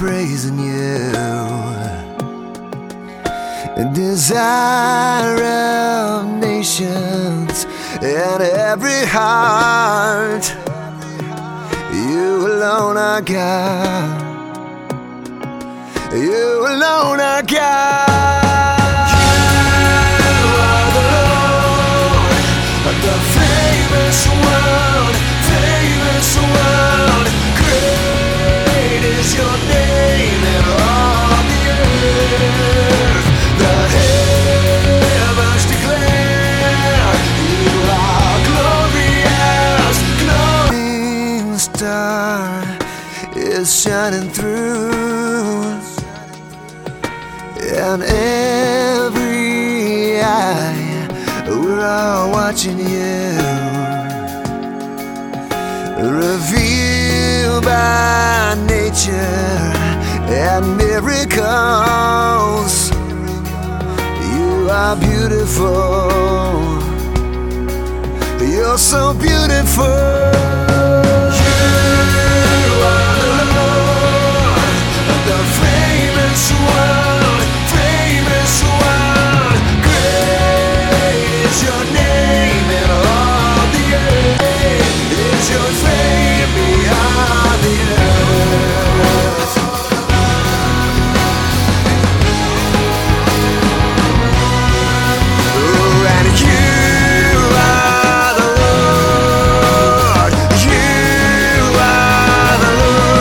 praising you. Desire of nations and every heart, you alone are God. You alone are God. You are the Lord, the famous one, famous one. Great is your name in all the earth. The heavens declare you are glorious. Glowing star is shining through, and every eye, we're all watching you, revealed by nature and miracles. You are beautiful, you're so beautiful. You are the Lord, the famous one, famous one. Great is your name in all the earth. Is your fame beyond the earth? Oh, and you are the Lord. You are the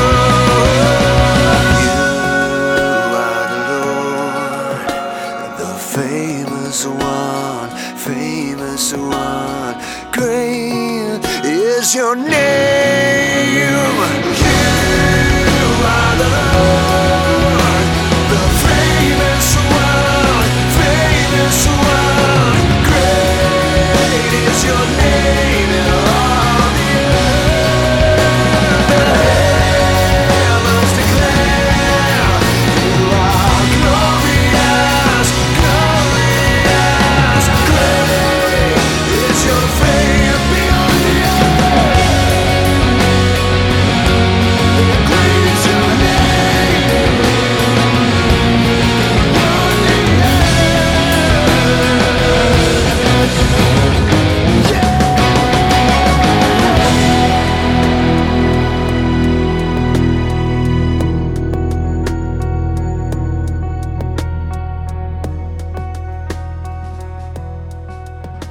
Lord. You are the Lord, the famous one, famous one. Great is your name. You are the Lord.